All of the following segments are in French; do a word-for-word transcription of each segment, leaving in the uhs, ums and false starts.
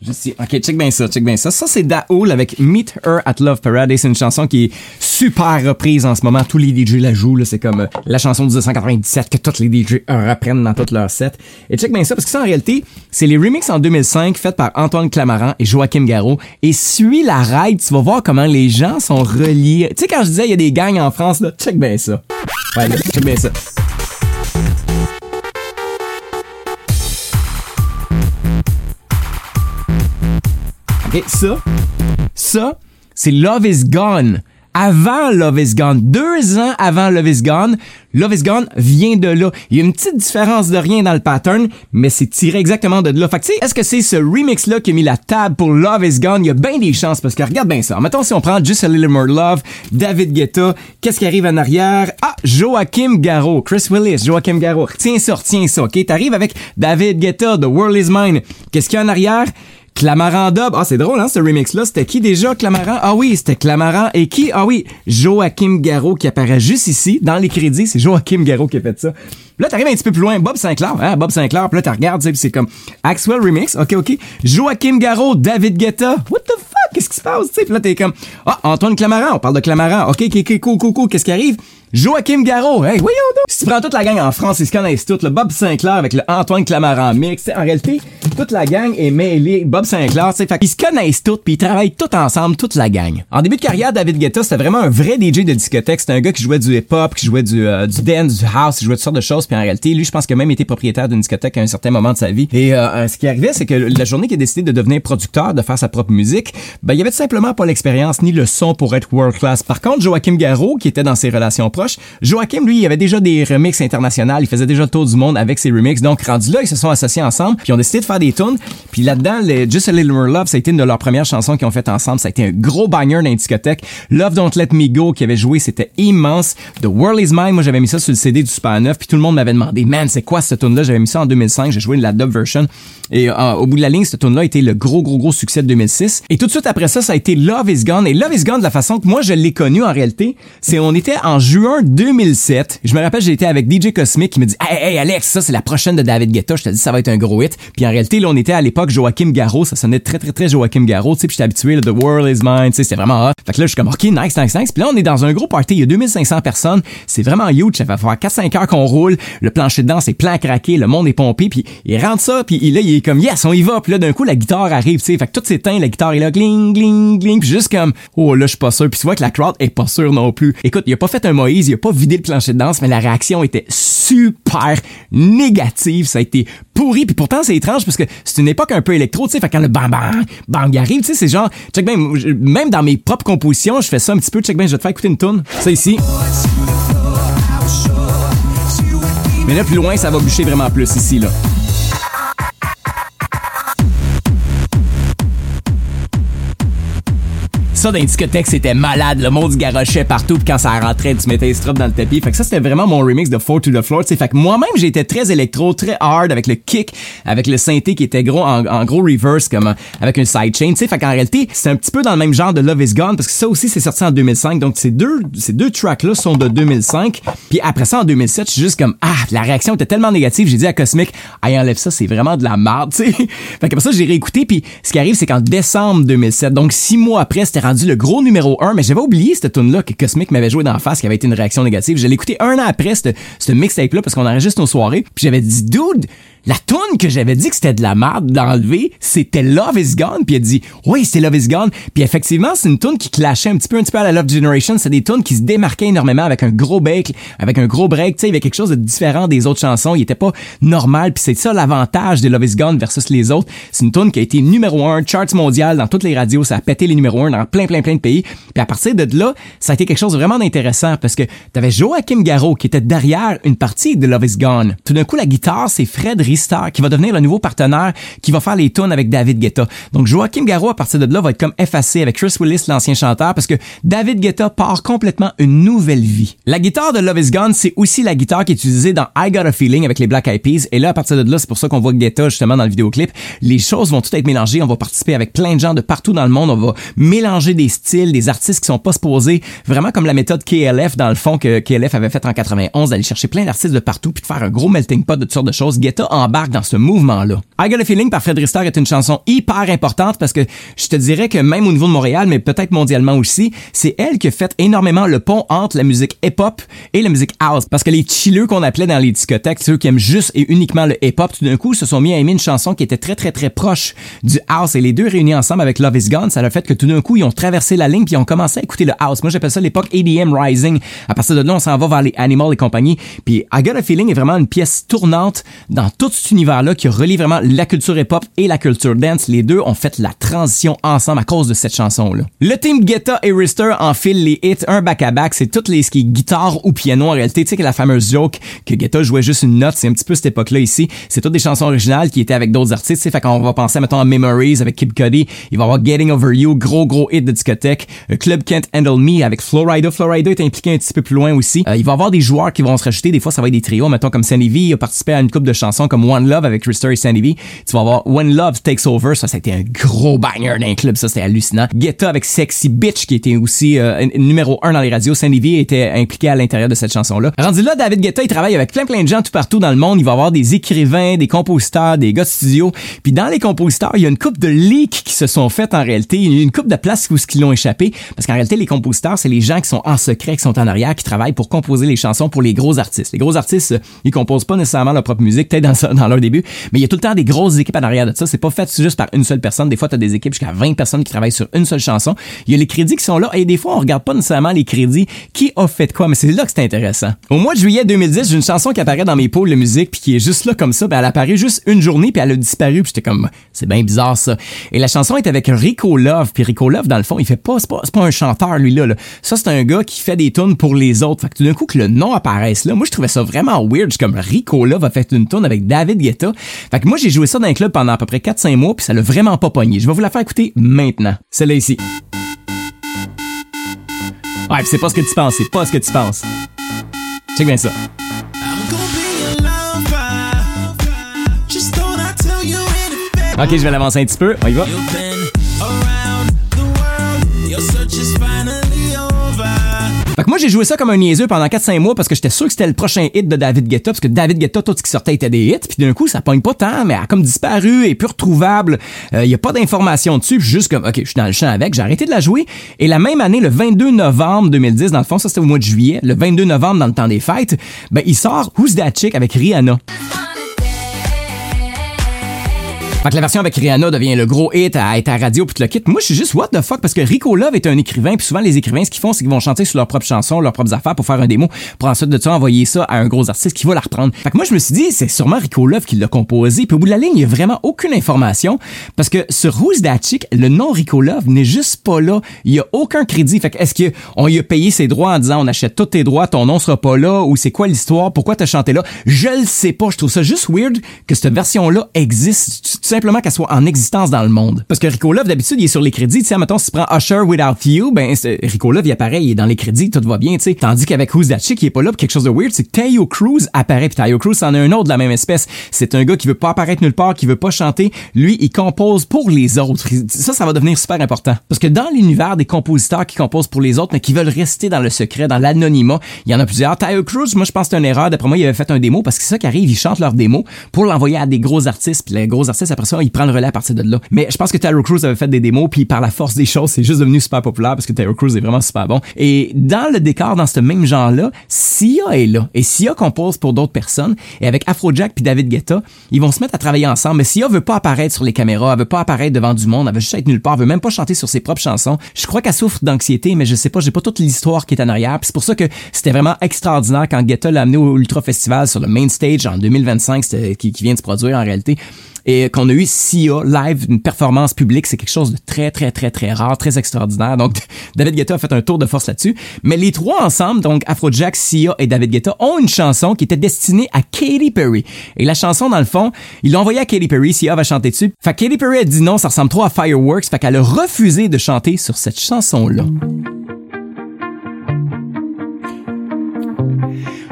Je sais. Ok, check bien ça, check bien ça. Ça, c'est Daoul avec Meet Her at Love Parade. Et c'est une chanson qui est super reprise en ce moment. Tous les D J la jouent, là. C'est comme euh, la chanson de dix-neuf cent quatre-vingt-dix-sept que tous les D J reprennent dans toutes leurs sets. Et check bien ça, parce que ça, en réalité, c'est les remixes en deux mille cinq faits par Antoine Clamaran et Joachim Garraud. Et suis la ride, tu vas voir comment les gens sont reliés. Tu sais, quand je disais il y a des gangs en France, là, check bien ça. Ouais, là, check bien ça. OK, ça, ça, c'est Love is Gone. Avant Love is Gone, deux ans avant Love is Gone, Love is Gone vient de là. Il y a une petite différence de rien dans le pattern, mais c'est tiré exactement de là. Fait que tu sais, est-ce que c'est ce remix-là qui a mis la table pour Love is Gone? Il y a bien des chances, parce que regarde bien ça. Mettons si on prend Just a Little More Love, David Guetta, qu'est-ce qui arrive en arrière? Ah, Joachim Garraud, Chris Willis, Joachim Garraud. Tiens ça, retiens ça, OK? T'arrives avec David Guetta, The World is Mine. Qu'est-ce qu'il y a en arrière? Clamaran Dub. Ah, c'est drôle, hein, ce remix-là. C'était qui déjà, Clamaran? Ah oui, c'était Clamaran. Et qui? Ah oui, Joachim Garraud qui apparaît juste ici. Dans les crédits, c'est Joachim Garraud qui a fait ça. Là, t'arrives un petit peu plus loin. Bob Sinclair, hein, Bob Sinclair. Puis là, tu regardes, c'est comme Axwell Remix. OK, OK. Joachim Garraud, David Guetta. What the fuck? Qu'est-ce qui se passe? T'sais? Puis là, t'es comme, ah, Antoine Clamaran. On parle de Clamaran. OK, OK, OK, cool, cool, cool. Qu'est-ce qui arrive? Joachim Garraud, hey, voyons donc! Si tu prends toute la gang en France, ils se connaissent toutes, le Bob Sinclair avec le Antoine Clamaran mix, en réalité, toute la gang est mêlée, Bob Sinclair, tu sais, fait qu'ils se connaissent toutes, puis ils travaillent tous ensemble, toute la gang. En début de carrière, David Guetta, c'était vraiment un vrai D J de discothèque, c'était un gars qui jouait du hip-hop, qui jouait du, euh, du dance, du house, qui jouait toutes sortes de choses, puis en réalité, lui, je pense qu'il a même été propriétaire d'une discothèque à un certain moment de sa vie. Et euh, ce qui arrivait, c'est que la journée qu'il a décidé de devenir producteur, de faire sa propre musique, ben, il y avait tout simplement pas l'expérience ni le son pour être world class. Par contre, Joachim Garraud, qui était dans ses relations proches, Joachim, lui, il avait déjà des remixes internationaux, il faisait déjà le tour du monde avec ses remixes. Donc, rendu là, ils se sont associés ensemble, puis ils ont décidé de faire des tunes. Puis là-dedans, les Just a Little More Love, ça a été une de leurs premières chansons qu'ils ont faites ensemble. Ça a été un gros banger dans les discothèques. Love Don't Let Me Go, qui avait joué, c'était immense. The World Is Mine, moi, j'avais mis ça sur le C D du Super neuf, puis tout le monde m'avait demandé, man, c'est quoi cette tune-là? J'avais mis ça en deux mille cinq, j'ai joué la dub version. Et euh, au bout de la ligne, cette tune-là a été le gros, gros, gros succès de deux mille six. Et tout de suite après ça, ça a été Love Is Gone. Et Love Is Gone, de la façon que moi, je l'ai connu en réalité, c'est on était en juin deux mille sept. Je me rappelle, j'ai été avec D J Cosmic qui me dit « Hey, hey, Alex, ça, c'est la prochaine de David Guetta. » Je te dis, ça va être un gros hit. Puis en réalité, là, on était à l'époque Joachim Garraud. Ça sonnait très, très, très Joachim Garraud. Tu sais, puis j'étais habitué, là, The World Is Mine. Tu sais, c'était vraiment hot. Fait que là, je suis comme « OK, nice, nice, nice. » Puis là, on est dans un gros party. Il y a deux mille cinq cents personnes. C'est vraiment huge. Ça va faire quatre cinq heures qu'on roule. Le plancher de danse est plein à craquer. Le monde est pompé. Puis il rentre ça. Puis là, il est comme « Yes, on y va. » Puis là, d'un coup, la guitare arrive. Tu sais, fait que tout s'éteint. La guitare est là. Gling, gling, gling. Puis juste comme « Oh, là, je suis pas sûr. » Puis tu vois que la crowd est pas sûre non plus. Écoute, il a pas fait un Moïse. Il a pas vidé le plancher de danse. Mais la réaction était super négative, ça a été pourri, puis pourtant c'est étrange parce que c'est une époque un peu électro, tu sais, fait quand le bang bang bang arrive, tu sais, c'est genre, check ben, même dans mes propres compositions, je fais ça un petit peu, check ben, je vais te faire écouter une tune, ça ici. Mais là plus loin, ça va bûcher vraiment plus ici là. Ça, dans les discothèques, c'était malade. Le monde se garochait partout, puis quand ça rentrait, tu mettais les straps dans le tapis. Fait que ça, c'était vraiment mon remix de Four to the Floor. T'sais. Fait que moi-même, j'étais très électro, très hard, avec le kick, avec le synthé qui était gros, en, en gros reverse, comme avec une sidechain. Fait qu'en réalité, c'est un petit peu dans le même genre de Love Is Gone, parce que ça aussi, c'est sorti en deux mille cinq. Donc, ces deux, ces deux tracks-là sont de deux mille cinq. Puis après ça, en deux mille sept, je suis juste comme, ah, la réaction était tellement négative. J'ai dit à Cosmic, ah, enlève ça, c'est vraiment de la merde, tu sais. Fait qu'après ça, j'ai réécouté, puis ce qui arrive, c'est qu'en décembre deux mille sept, donc six mois après, c'était rendu le gros numéro un, mais j'avais oublié cette tune-là que Cosmic m'avait joué dans la face, qui avait été une réaction négative. Je l'ai écouté un an après, ce mixtape-là, parce qu'on enregistre nos soirées, puis j'avais dit, dude, la tune que j'avais dit que c'était de la merde d'enlever, c'était Love Is Gone, puis il a dit, oui, c'est Love Is Gone, puis effectivement, c'est une tune qui clashait un petit peu, un petit peu à la Love Generation, c'est des tunes qui se démarquaient énormément avec un gros break, avec un gros break, tu sais, il y avait quelque chose de différent des autres chansons, il était pas normal, puis c'est ça l'avantage de Love Is Gone versus les autres, c'est une tune qui a été numéro un, charts mondial dans toutes les radios, ça a pété les numéros un dans plein, plein, plein de pays, puis à partir de là, ça a été quelque chose de vraiment intéressant, parce que t'avais Joachim Garraud qui était derrière une partie de Love Is Gone. Tout d'un coup, la guitare, c'est Fred Ristar qui va devenir le nouveau partenaire qui va faire les tunes avec David Guetta. Donc Joachim Garraud à partir de là va être comme effacé avec Chris Willis, l'ancien chanteur, parce que David Guetta part complètement une nouvelle vie. La guitare de Love Is Gone, c'est aussi la guitare qui est utilisée dans I Got a Feeling avec les Black Eyed Peas, et là à partir de là, c'est pour ça qu'on voit Guetta justement dans le vidéoclip. Les choses vont toutes être mélangées, on va participer avec plein de gens de partout dans le monde, on va mélanger des styles, des artistes qui sont pas supposés, vraiment comme la méthode K L F dans le fond que K L F avait fait en quatre-vingt-onze, d'aller chercher plein d'artistes de partout puis de faire un gros melting pot de toutes sortes de choses. Guetta embarque dans ce mouvement-là. I Got a Feeling par Fred Rister est une chanson hyper importante parce que je te dirais que même au niveau de Montréal, mais peut-être mondialement aussi, c'est elle qui a fait énormément le pont entre la musique hip-hop et la musique house. Parce que les chilleux qu'on appelait dans les discothèques, ceux qui aiment juste et uniquement le hip-hop, tout d'un coup se sont mis à aimer une chanson qui était très très très proche du house, et les deux réunis ensemble avec Love Is Gone, ça a fait que tout d'un coup ils ont traversé la ligne puis ils ont commencé à écouter le house. Moi j'appelle ça l'époque A D M Rising. À partir de là on s'en va vers les Animal et compagnie. Puis I Got a Feeling est vraiment une pièce tournante dans tout cet univers-là qui relie vraiment la culture hip-hop et la culture dance. Les deux ont fait la transition ensemble à cause de cette chanson-là. Le team Guetta et Rister enfilent les hits un back-à-back. C'est toutes les ce qui est guitare ou piano en réalité. Tu sais que la fameuse joke que Guetta jouait juste une note, c'est un petit peu cette époque-là ici. C'est toutes des chansons originales qui étaient avec d'autres artistes. Fait qu'on va penser mettons à Memories avec Kid Cudi. Il va y avoir Getting Over You, gros gros hit de discothèque. Club Can't Handle Me avec Flo Rida. Flo Rida est impliqué un petit peu plus loin aussi. Euh, il va y avoir des joueurs qui vont se rajouter. Des fois ça va être des trios. Mettons comme Sandy V, il a participé à une couple de chansons comme One Love avec Rister et Sandy V. Tu vas avoir When Love Takes Over, ça, ça a été un gros banger d'un club, ça, c'était hallucinant. Guetta avec Sexy Bitch, qui était aussi euh, numéro un dans les radios. Sandy V était impliqué à l'intérieur de cette chanson-là. Rendu là, David Guetta, il travaille avec plein plein de gens tout partout dans le monde. Il va avoir des écrivains, des compositeurs, des gars de studio. Puis dans les compositeurs, il y a une couple de leaks qui se sont faits en réalité. Il y a une couple de places où ils l'ont échappé. Parce qu'en réalité, les compositeurs, c'est les gens qui sont en secret, qui sont en arrière, qui travaillent pour composer les chansons pour les gros artistes. Les gros artistes, ils composent pas nécessairement leur propre musique, peut-être dans, ça, dans leur début, mais il y a tout le temps des grosses équipes en arrière de ça. C'est pas fait juste par une seule personne. Des fois, tu as des équipes jusqu'à vingt personnes qui travaillent sur une seule chanson. Il y a les crédits qui sont là et des fois, on regarde pas nécessairement les crédits. Qui a fait quoi? Mais c'est là que c'est intéressant. Au mois de juillet deux mille dix, j'ai une chanson qui apparaît dans mes pôles de musique puis qui est juste là comme ça. Ben, elle apparaît juste une journée puis elle a disparu. Puis j'étais comme, c'est bien bizarre ça. Et la chanson est avec Rico Love. Puis Rico Love, dans le fond, il fait pas, c'est pas, c'est pas un chanteur lui là, là. Ça, c'est un gars qui fait des tunes pour les autres. Fait que tout d'un coup que le nom apparaisse là, moi je trouvais ça vraiment weird. Je suis comme Rico Love a fait une tune avec David Guetta. Fait que moi j'ai joué ça dans un club pendant à peu près quatre cinq mois puis ça l'a vraiment pas pogné. Je vais vous la faire écouter maintenant. Celle-là ici. Ouais, pis c'est pas ce que tu penses, c'est pas ce que tu penses. Check bien ça. Ok, je vais l'avancer un petit peu. On y va. Fait que moi, j'ai joué ça comme un niaiseux pendant quatre cinq mois parce que j'étais sûr que c'était le prochain hit de David Guetta, parce que David Guetta, tout ce qui sortait était des hits, puis d'un coup, ça pogne pas tant, mais elle a comme disparu et plus retrouvable. Il euh, y a pas d'informations dessus, puis juste comme, ok, je suis dans le champ avec, j'ai arrêté de la jouer. Et la même année, le vingt-deux novembre deux mille dix, dans le fond, ça c'était au mois de juillet, le vingt-deux novembre, dans le temps des fêtes, ben il sort Who's That Chick avec Rihanna. Fait que la version avec Rihanna devient le gros hit à être à la radio puis tout le kit. Moi, je suis juste what the fuck parce que Rico Love est un écrivain puis souvent les écrivains, ce qu'ils font, c'est qu'ils vont chanter sur leurs propres chansons, leurs propres affaires pour faire un démo pour ensuite de ça envoyer ça à un gros artiste qui va la reprendre. Fait que moi, je me suis dit, c'est sûrement Rico Love qui l'a composé. Puis au bout de la ligne, il y a vraiment aucune information parce que sur Who's That Chick, le nom Rico Love n'est juste pas là. Il y a aucun crédit. Fait que est-ce qu'on lui a payé ses droits en disant on achète tous tes droits, ton nom sera pas là ou c'est quoi l'histoire, pourquoi t'as chanté là? Je le sais pas. Je trouve ça juste weird que cette version-là existe, tout simplement qu'elle soit en existence dans le monde. Parce que Rico Love, d'habitude, il est sur les crédits. Tu sais, mettons, si tu prends Usher Without You, ben, Rico Love, il apparaît, il est dans les crédits, tout va bien, tu sais. Tandis qu'avec Who's That Chick, il est pas là pour quelque chose de weird, c'est que Taio Cruz apparaît, puis Taio Cruz, c'en a un autre de la même espèce. C'est un gars qui veut pas apparaître nulle part, qui veut pas chanter. Lui, il compose pour les autres. Ça, ça va devenir super important. Parce que dans l'univers des compositeurs qui composent pour les autres, mais qui veulent rester dans le secret, dans l'anonymat, il y en a plusieurs. Taio Cruz, moi, je pense que c'est une erreur. D'après moi, il avait fait un démo, parce que c'est ça qui arrive, ils chantent leur démo pour l'envoyer à des gros artistes, puis les gros artistes, après ça, ils prennent le relais à partir de là. Mais je pense que Taio Cruz avait fait des démos, puis par la force des choses, c'est juste devenu super populaire parce que Taio Cruz est vraiment super bon. Et dans le décor, dans ce même genre-là, Sia est là. Et Sia compose pour d'autres personnes. Et avec Afrojack puis David Guetta, ils vont se mettre à travailler ensemble. Mais Sia veut pas apparaître sur les caméras, elle veut pas apparaître devant du monde, elle veut juste être nulle part, elle veut même pas chanter sur ses propres chansons. Je crois qu'elle souffre d'anxiété, mais je sais pas, j'ai pas toute l'histoire qui est en arrière. Puis c'est pour ça que c'était vraiment extraordinaire quand Guetta l'a amené au Ultra Festival sur le main stage en deux mille vingt-cinq, c'était, qui, qui vient de se produire en réalité. Et qu'on a eu Sia live, une performance publique, c'est quelque chose de très, très, très, très rare, très extraordinaire. Donc, David Guetta a fait un tour de force là-dessus. Mais les trois ensemble, donc Afrojack, Sia et David Guetta, ont une chanson qui était destinée à Katy Perry. Et la chanson, dans le fond, ils l'ont envoyée à Katy Perry, Sia va chanter dessus. Fait que Katy Perry a dit non, ça ressemble trop à Fireworks, fait qu'elle a refusé de chanter sur cette chanson-là.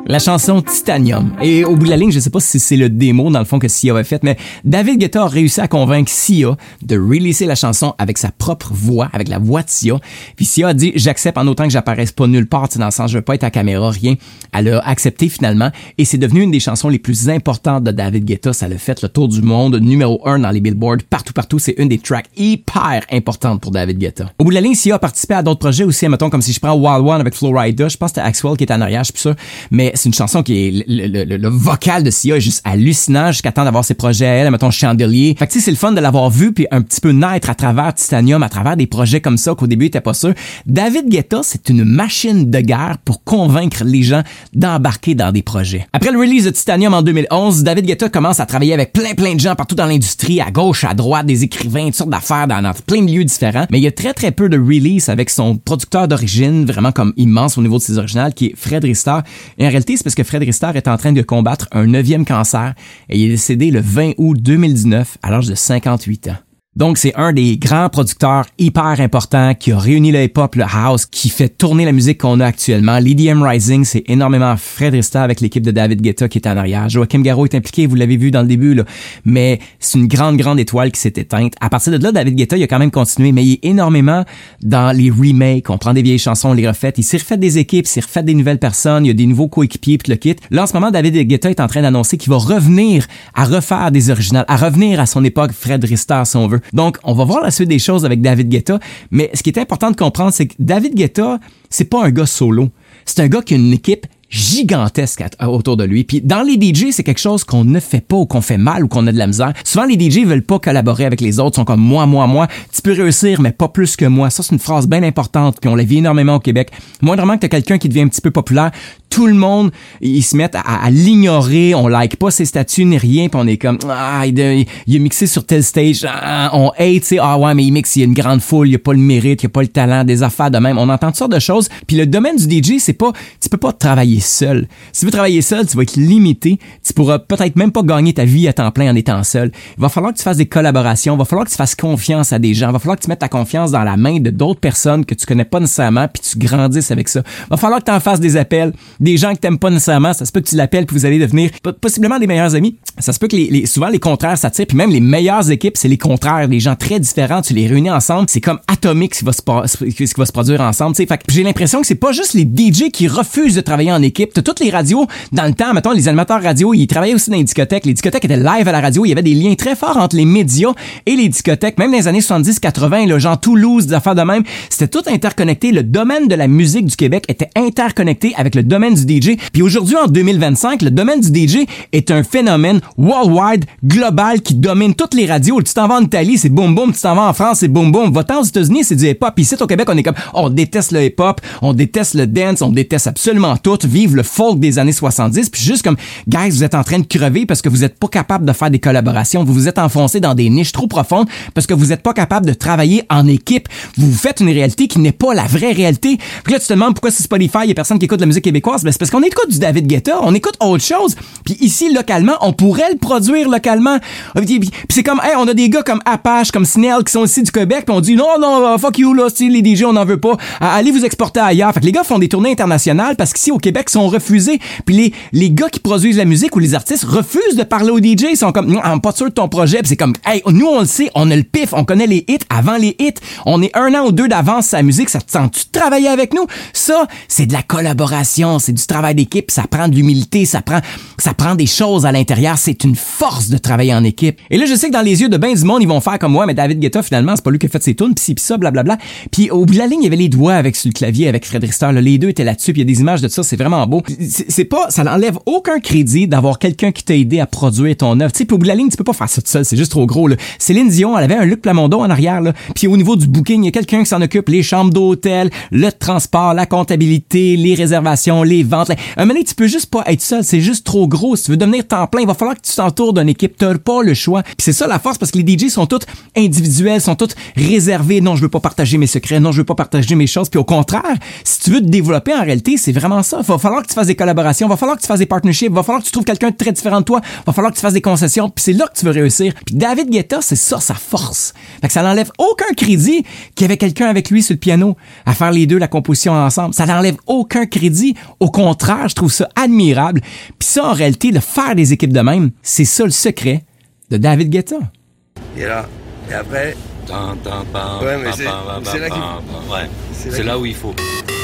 La chanson Titanium. Et au bout de la ligne, je sais pas si c'est le démo dans le fond que Sia avait fait, mais David Guetta a réussi à convaincre Sia de releaser la chanson avec sa propre voix, avec la voix de Sia. Puis Sia a dit, j'accepte en autant que j'apparaisse pas nulle part, dans le sens, je veux pas être à caméra, rien. Elle a accepté finalement et c'est devenu une des chansons les plus importantes de David Guetta. Ça l'a fait le tour du monde, numéro un dans les billboards, partout, partout. C'est une des tracks hyper importantes pour David Guetta. Au bout de la ligne, Sia a participé à d'autres projets aussi, mettons, comme si je prends Wild One avec Flo Rida, je pense que c'était Axwell qui est en arrière, je suis plus sûr, mais c'est une chanson qui est, le, le, le, le vocal de Sia est juste hallucinant jusqu'à temps d'avoir ses projets à elle, mettons Chandelier. Fait que tu sais, c'est le fun de l'avoir vu puis un petit peu naître à travers Titanium, à travers des projets comme ça qu'au début il était pas sûr. David Guetta, c'est une machine de guerre pour convaincre les gens d'embarquer dans des projets. Après le release de Titanium en deux mille onze, David Guetta commence à travailler avec plein plein de gens partout dans l'industrie, à gauche, à droite, des écrivains, toutes sortes d'affaires dans, dans plein de milieux différents, mais il y a très très peu de release avec son producteur d'origine, vraiment comme immense au niveau de ses originales, qui est Fred Ristar. Et en réalité, c'est parce que Fred Ristar est en train de combattre un neuvième cancer et il est décédé le vingt août deux mille dix-neuf à l'âge de cinquante-huit ans. Donc, c'est un des grands producteurs hyper importants qui a réuni le hip-hop, le house, qui fait tourner la musique qu'on a actuellement. L'E D M Rising, c'est énormément Fred Ristar avec l'équipe de David Guetta qui est en arrière. Joachim Garraud est impliqué, vous l'avez vu dans le début, là. Mais c'est une grande, grande étoile qui s'est éteinte. À partir de là, David Guetta, il a quand même continué, mais il est énormément dans les remakes. On prend des vieilles chansons, on les refait. Il s'est refait des équipes, il s'est refait des nouvelles personnes, il y a des nouveaux coéquipiers, puis le kit. Là, en ce moment, David Guetta est en train d'annoncer qu'il va revenir à refaire des originales, à revenir à son époque Fred Ristar, si on veut. Donc, on va voir la suite des choses avec David Guetta, mais ce qui est important de comprendre, c'est que David Guetta, c'est pas un gars solo. C'est un gars qui a une équipe gigantesque autour de lui. Puis dans les D J, c'est quelque chose qu'on ne fait pas ou qu'on fait mal ou qu'on a de la misère. Souvent, les D J veulent pas collaborer avec les autres, sont comme moi, moi, moi. Tu peux réussir, mais pas plus que moi. Ça, c'est une phrase bien importante, puis on la vit énormément au Québec. Moindrement que t'as quelqu'un qui devient un petit peu populaire, tout le monde, ils se mettent à, à l'ignorer, on like pas ses statuts ni rien, puis on est comme, ah, il, il, il est mixé sur tel stage, ah, on hate, tu sais, ah ouais, mais il mixe, il y a une grande foule, il y a pas le mérite, il y a pas le talent, des affaires de même. On entend toutes sortes de choses, puis le domaine du D J, c'est pas, tu peux pas travailler seul. Si tu veux travailler seul, tu vas être limité. Tu pourras peut-être même pas gagner ta vie à temps plein en étant seul. Il va falloir que tu fasses des collaborations. Il va falloir que tu fasses confiance à des gens. Il va falloir que tu mettes ta confiance dans la main de d'autres personnes que tu connais pas nécessairement puis tu grandisses avec ça. Il va falloir que tu en fasses des appels. Des gens que t'aimes pas nécessairement. Ça se peut que tu l'appelles puis vous allez devenir possiblement des meilleurs amis. Ça se peut que les, les, souvent les contraires s'attirent puis même les meilleures équipes, c'est les contraires. Des gens très différents, tu les réunis ensemble. C'est comme atomique ce qui va se, ce qui va se produire ensemble. T'sais. Fait que j'ai l'impression que c'est pas juste les D J qui refusent de travailler en équipe. T'as toutes les radios, dans le temps, mettons, les animateurs radio, ils travaillaient aussi dans les discothèques. Les discothèques étaient live à la radio. Il y avait des liens très forts entre les médias et les discothèques. Même dans les années soixante-dix quatre-vingt, le genre Toulouse, des affaires de même, c'était tout interconnecté. Le domaine de la musique du Québec était interconnecté avec le domaine du D J. Puis aujourd'hui, en deux mille vingt-cinq, le domaine du D J est un phénomène worldwide, global, qui domine toutes les radios. Tu t'en vas en Italie, c'est boum boum. Tu t'en vas en France, c'est boum boum. Va-t'en aux États-Unis, c'est du hip-hop. Puis ici, au Québec, on est comme, oh, on déteste le hip-hop, on déteste le dance, on déteste absolument tout. Vive le folk des années soixante-dix. Puis juste comme, guys, vous êtes en train de crever parce que vous êtes pas capable de faire des collaborations. Vous vous êtes enfoncé dans des niches trop profondes parce que vous êtes pas capable de travailler en équipe. Vous vous faites une réalité qui n'est pas la vraie réalité. Puis là, tu te demandes pourquoi sur Spotify, il y a personne qui écoute la musique québécoise. Ben, c'est parce qu'on écoute du David Guetta, on écoute autre chose. Puis ici, localement, on pourrait le produire localement. Puis, puis c'est comme, hey, on a des gars comme Apache, comme Snell qui sont ici du Québec, puis on dit, non, non, fuck you, là, les D J, on n'en veut pas. Allez vous exporter ailleurs. Fait que les gars font des tournées internationales parce qu'ici, au Québec, ils sont refusés. Puis les, les gars qui produisent la musique ou les artistes refusent de parler aux D J. Ils sont comme, non, pas sûr de ton projet. Puis c'est comme, hey, nous, on le sait, on a le pif, on connaît les hits avant les hits. On est un an ou deux d'avance sa musique. Ça te sent-tu de travailler avec nous? Ça, c'est de la collaboration, c'est du travail d'équipe. Ça prend de l'humilité, ça prend, ça prend des choses à l'intérieur. C'est une force de travailler en équipe. Et là, je sais que dans les yeux de ben du monde, ils vont faire comme moi, mais David Guetta, finalement, c'est pas lui qui a fait ses tunes, pis ci, pis ça, blablabla. Puis au bout de la ligne, il y avait les doigts avec sur le clavier avec Fred Ristar. Là, les deux étaient là-dessus, puis il y a des images de ça, c'est vraiment beau. C'est, c'est pas, ça n'enlève aucun crédit d'avoir quelqu'un qui t'a aidé à produire ton œuvre. Tu sais, puis au bout de la ligne, tu peux pas faire ça tout seul, c'est juste trop gros, là. Céline Dion, elle avait un Luc Plamondon en arrière, là. Puis au niveau du booking, il y a quelqu'un qui s'en occupe, les chambres d'hôtel, le transport, la comptabilité, les réservations, les ventes. Un moment donné, tu peux juste pas être seul, c'est juste trop gros. Si tu veux devenir temps plein, il va falloir que tu t'entoures d'une équipe, t'as pas le choix. Puis c'est ça la force, parce que les D J sont tous individuels, sont tous réservés. Non, je veux pas partager mes secrets, non, je veux pas partager mes choses. Puis au contraire, si tu veux te développer en réalité, c'est vraiment ça. Il va falloir que tu fasses des collaborations, il va falloir que tu fasses des partnerships, il va falloir que tu trouves quelqu'un de très différent de toi, il va falloir que tu fasses des concessions, puis c'est là que tu veux réussir. Puis David Guetta, c'est ça sa force. Fait que ça n'enlève aucun crédit qu'il y avait quelqu'un avec lui sur le piano à faire les deux, la composition ensemble. Ça n'enlève aucun crédit. Au au contraire, je trouve ça admirable. Puis ça, en réalité, le faire des équipes de même, c'est ça le secret de David Guetta. Et là, et après... Tan, tan, pan, Ouais, mais pan, c'est- pan, pan, c'est là qu'il- pan, pan, ouais. c'est là C'est qu'il- là où il faut.